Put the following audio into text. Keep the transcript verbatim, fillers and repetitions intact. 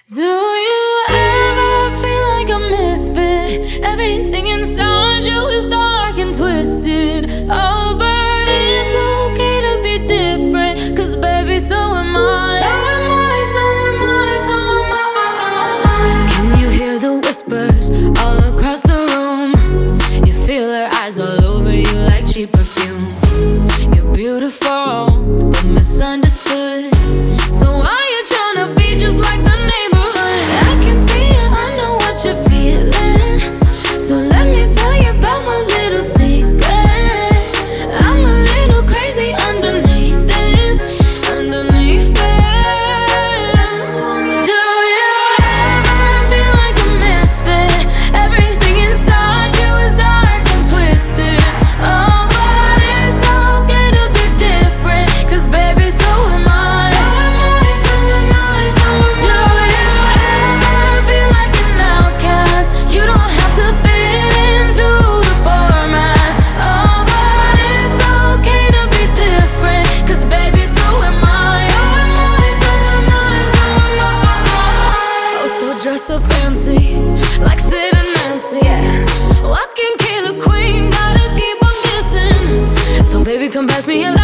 Do you ever feel like a misfit? Everything inside you is dark and twisted. Oh, but it's okay to be different, 'cause baby, so am I. So am I, so am I, so am I. Can you hear the whispers all across the room? You feel her eyes all over you like cheap perfume. You're beautiful, but misunderstood. So why you tryna be just like the neighborhood? I can see it, I know what you're feeling. So let me tell you about my little secret. I'm a little crazy underneath this, underneath this. Do you ever feel like a misfit? Everything inside you is dark and twisted. Oh, but it's okay to be different, 'cause baby, so am I. So am I, so am I, so am I. Do you ever feel like an outcast? You don't have to fit into the format. Oh, but it's okay to be different, 'cause baby, so am I. So am I, so am I, so am I. Oh, so dress up fancy, like Sid and Nancy, yeah. Walking killer queen, gotta keep on kissing. So baby, come pass me a